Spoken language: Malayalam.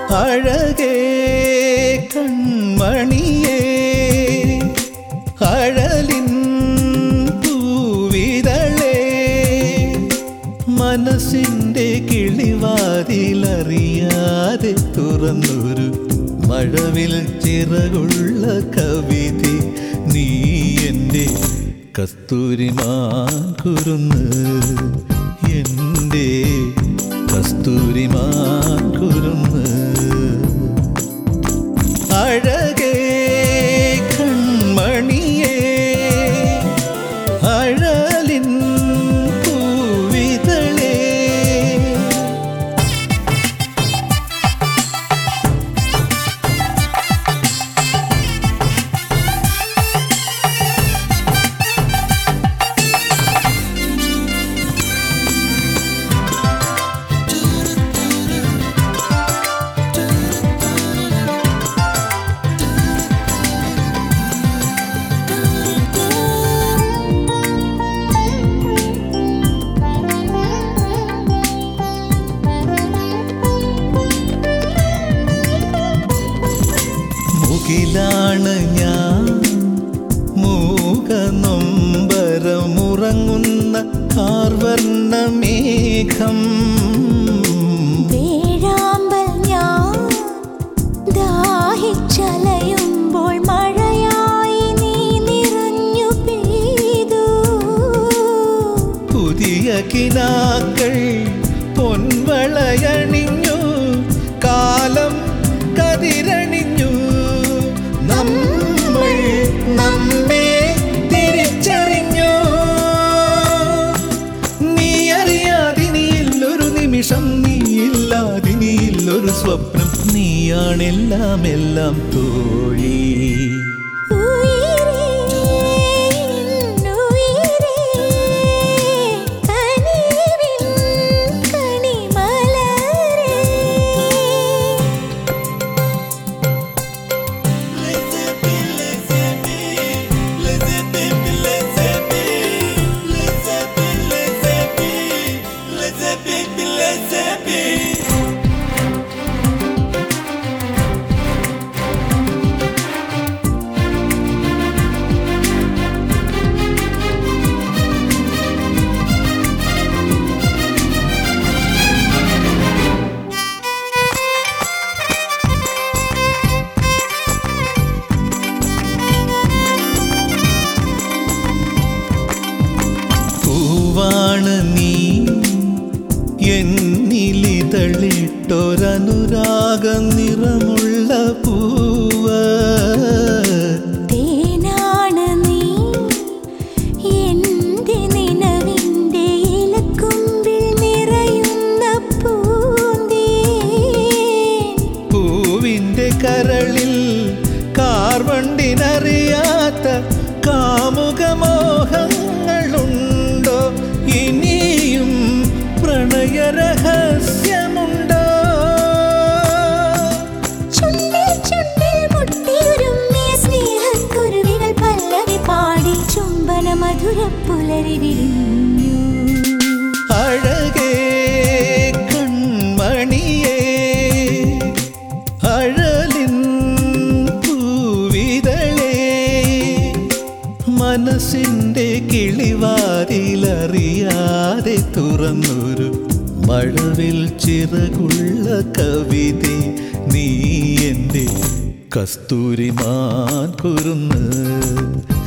അഴകേ കൺമണിയേ അഴലിൻ പൂവിതളേ മനസ്സിൻ്റെ കിളിവാതിലറിയാതെ തുറന്നൊരു മഴവിൽ ചിറകുള്ള കവിതേ നീ എൻ്റെ കസ്തൂരിമാൻ കുരുന്ന് എൻ്റെ കസ്തൂരിമാൻ കുരുന്ന് അഴകേ കൺമണിയേ അഴലിൻ പൂവിതളേ ാണ് ഞാൻ മൂകനൊമ്പരമുറങ്ങുന്ന കാർവർണ്ണമേഘം വേഴാമ്പൽ ഞാൻ ദാഹിച്ചലയുമ്പോൾ മഴയായി നീ നിറഞ്ഞു പെയ്തു പുതിയ കിനാക്കൾ പൊൻവളയണിഞ്ഞു കാലം കതിരണിഞ്ഞു നമ്മൾ നമ്മെ തിരിച്ചറിഞ്ഞു നീ അറിയാതിനിയില്ലൊരു നിമിഷം നീയില്ലാതിനിയില്ലൊരു സ്വപ്നം നീയാണെല്ലാം എല്ലാം തോഴി പൂവാണ് നീ എന്നിലിതളിട്ടൊരനുരാഗ നിറമുള്ള പൂവ് തേനാണ് നീ എൻ്റെ നിലവിൻ്റെ ഇലക്കൊമ്പിൽ നിറയുന്ന പൂന്തേൻ പൂവിൻ്റെ കരളിൽ കാർവണ്ടിനറിയാത്ത കാമുകമോഹങ്ങളുണ്ടോ ഇനിയും പ്രണയരഹസ്യമുണ്ടോ ചുണ്ടിൽ ചുണ്ടിൽ മുട്ടിയുരുമ്മിയ സ്നേഹക്കുരുവികൾ പല്ലവി പാടി ചുംബന മധുര പുലരി വിരിഞ്ഞു അഴകേ കൺമണിയേ അഴലിൻ പൂവിതളേ മനസ്സിൻ്റെ കിളിവാതിലറിയാതെ തുറന്നൊരു മഴവിൽ ചിറകുള്ള കവിതേ നീ എൻ്റെ കസ്തൂരിമാൻ കുരുന്ന്